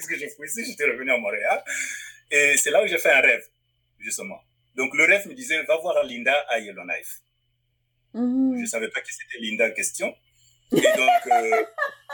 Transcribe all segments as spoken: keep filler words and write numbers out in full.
qu'est-ce que je fais ici? J'étais revenu à Montréal. Et c'est là où j'ai fait un rêve, justement. Donc, le rêve me disait, va voir Linda à Yellowknife. Mm-hmm. Je ne savais pas qui c'était Linda en question. Et donc... Euh...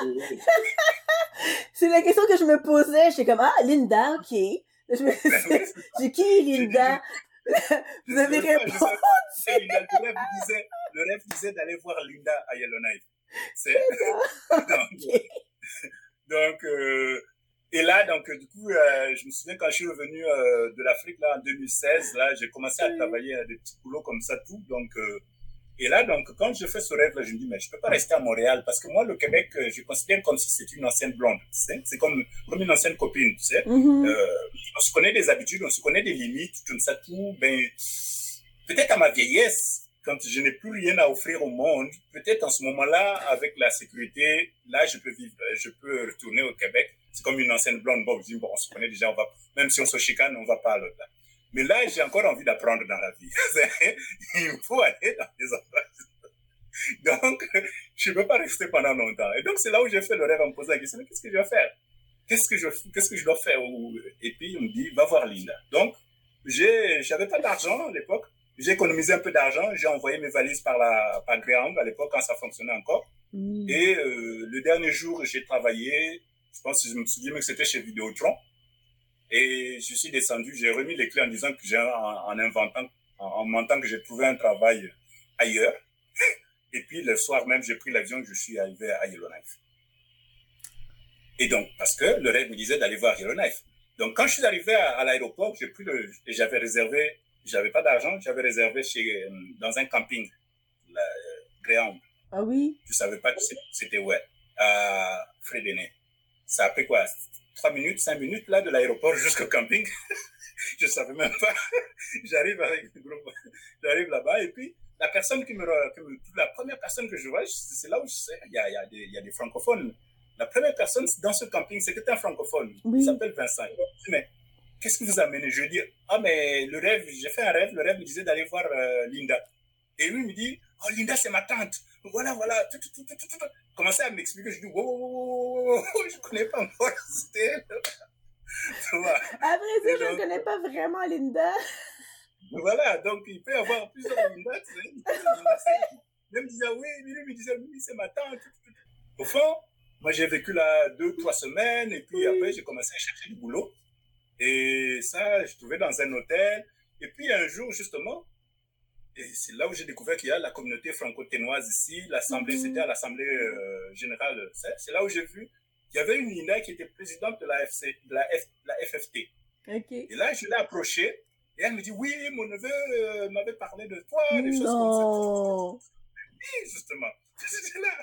c'est la question que je me posais. J'étais comme, ah, Linda, ok. Je me disais, j'ai qui Linda? Vous avez répondu. Linda, le rêve disait, le rêve disait d'aller voir Linda à Yellowknife. C'est... donc, okay. donc euh... et là, donc, du coup, euh, je me souviens quand je suis revenu euh, de l'Afrique, là, en deux mille seize, là, j'ai commencé à travailler à des petits boulots comme ça, tout. Donc, euh, et là, donc, quand je fais ce rêve-là, je me dis, mais je peux pas rester à Montréal, parce que moi, le Québec, je considère comme si c'était une ancienne blonde, tu sais. C'est comme, comme une ancienne copine, tu sais. Mm-hmm. Euh, on se connaît des habitudes, on se connaît des limites, comme ça, tout. Ben, peut-être à ma vieillesse, quand je n'ai plus rien à offrir au monde, peut-être en ce moment-là, avec la sécurité, là, je peux vivre, je peux retourner au Québec. C'est comme une ancienne blonde. Bon, je dis, bon, on se connaît déjà, on va, même si on se chicane, on va pas là. Mais là, j'ai encore envie d'apprendre dans la vie. Il faut aller dans les endroits. Donc, je ne peux pas rester pendant longtemps. Et donc, c'est là où j'ai fait le rêve en me posant la question, qu'est-ce que je vais faire? Qu'est-ce que je, qu'est-ce que je dois faire? Et puis, on me dit, va voir Linda. Donc, j'ai, j'avais pas d'argent à l'époque. J'ai économisé un peu d'argent. J'ai envoyé mes valises par la, par Greyhound à l'époque quand ça fonctionnait encore. Mmh. Et euh, le dernier jour, j'ai travaillé. Je pense que je me souviens que c'était chez Vidéotron. Et je suis descendu, j'ai remis les clés en disant que j'ai, en, en inventant, en, en mentant que j'ai trouvé un travail ailleurs. Et puis, le soir même, j'ai pris l'avion, je suis arrivé à Yellowknife. Et donc, parce que le rêve me disait d'aller voir Yellowknife. Donc, quand je suis arrivé à, à l'aéroport, j'ai pris le, et j'avais réservé, j'avais pas d'argent, j'avais réservé chez, dans un camping, la euh, Greyhound. Ah oui? Je savais pas que c'était où, à Frédéné. Ça a pris quoi? Trois minutes, cinq minutes, là, de l'aéroport jusqu'au camping. Je savais même pas. J'arrive avec le groupe, j'arrive là-bas, et puis, la personne qui me, qui me, la première personne que je vois, c'est là où je sais, il y a, il y a des, il y a des francophones. La première personne dans ce camping, c'était un francophone. Oui. Il s'appelle Vincent. Il me dit, mais, qu'est-ce qui vous a amené? Je lui dis, ah, mais le rêve, j'ai fait un rêve, le rêve me disait d'aller voir euh, Linda. Et lui me dit, oh, Linda, c'est ma tante. Voilà, voilà. Tout, tout, tout, tout, tout. Commençait à m'expliquer. Je dis, wow, wow, wow, wow, je connais pas encore. C'était. Après ça, je ne connais pas vraiment Linda. Voilà, donc il peut y avoir plusieurs Linda. Tu sais. Même disait, oui, lui me disait, oui, c'est ma tante. Au fond, moi, j'ai vécu là deux, trois semaines. Et puis oui. Après, j'ai commencé à chercher du boulot. Et ça, je trouvais dans un hôtel. Et puis un jour, justement, et c'est là où j'ai découvert qu'il y a la communauté franco-ténoise ici. L'assemblée, mm-hmm. C'était à l'assemblée euh, générale. C'est, c'est là où j'ai vu qu'il y avait une Linda qui était présidente de la, F C, de la, F, de la F F T. Okay. Et là, je l'ai approchée. Et elle me dit, oui, mon neveu euh, m'avait parlé de toi, des choses comme ça. Oui, justement. C'était là.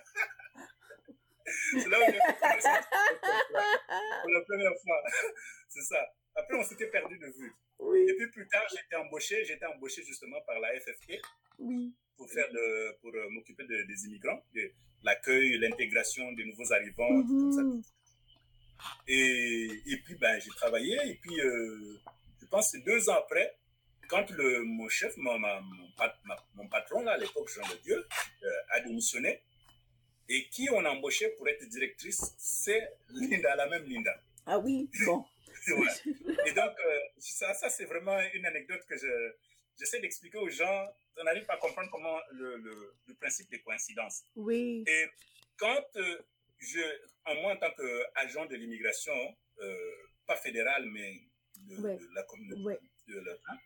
C'est là où j'ai commencé pour la première fois. C'est ça. Après, on s'était perdu de vue. Oui. Et puis plus tard, j'étais embauché, j'étais embauché justement par la F F T. Oui. Pour faire de, pour euh, m'occuper de, des immigrants, de l'accueil, l'intégration des nouveaux arrivants, mm-hmm. tout comme ça. Et, et puis, ben, j'ai travaillé. Et puis, euh, je pense que deux ans après, quand le, mon chef, mon, ma, mon, ma, mon patron, là, à l'époque, Jean de Dieu, euh, a démissionné, et qui on a embauché pour être directrice, c'est Linda, la même Linda. Ah oui, bon. Ouais. Et donc, euh, ça, ça c'est vraiment une anecdote que je, j'essaie d'expliquer aux gens. On n'arrive pas à comprendre comment le, le, le principe des coïncidences. Oui. Et quand euh, je, en moi, en tant qu'agent de l'immigration, euh, pas fédéral, mais de, ouais. de la communauté, ouais. de la, hein,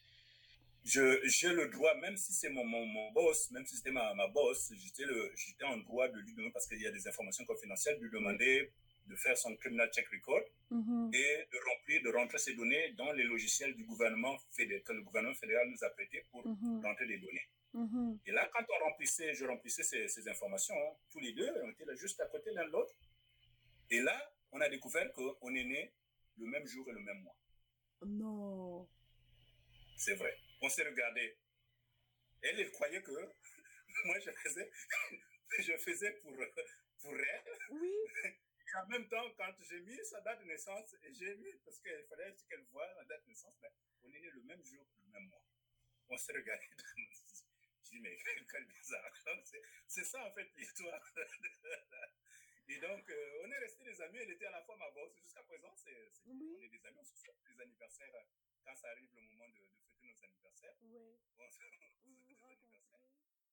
je, j'ai le droit, même si c'est mon, mon, mon boss, même si c'était ma, ma boss, j'étais, le, j'étais en droit de lui demander, parce qu'il y a des informations confidentielles, de lui demander de faire son criminal check record mm-hmm. et de remplir, de rentrer ces données dans les logiciels du gouvernement fédéral, que le gouvernement fédéral nous a prêté pour mm-hmm. rentrer les données. Mm-hmm. Et là, quand on remplissait, je remplissais ces, ces informations, hein, tous les deux, on était là juste à côté l'un de l'autre. Et là, on a découvert qu'on est né le même jour et le même mois. Non. C'est vrai. On s'est regardé. Elle, elle croyait que moi, je faisais, je faisais pour, pour elle. Oui. En même temps, quand j'ai mis sa date de naissance, j'ai mis, parce qu'il fallait qu'elle voie la date de naissance, mais on est né le même jour, le même mois. On s'est regardé. Je dis, mais quel bizarre. C'est, c'est ça, en fait, l'histoire. Et donc, euh, on est restés des amis, elle était à la fois ma boss. Jusqu'à présent, c'est, c'est, Oui. on est des amis, on se souhaite des anniversaires quand ça arrive le moment de, de fêter nos anniversaires. Oui.